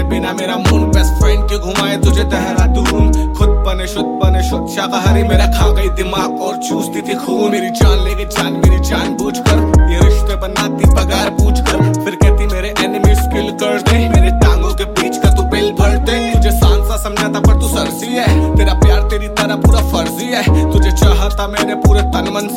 बिना मेरा moon, best friend क्यों घुमाए तुझे देहरादून। खुद बने शुद्ध शाकाहारी, मेरा खा गई दिमाग और चूसती थी खून। मेरी जान लेके जान मेरी जान बूझ कर, ये रिश्ते बनाते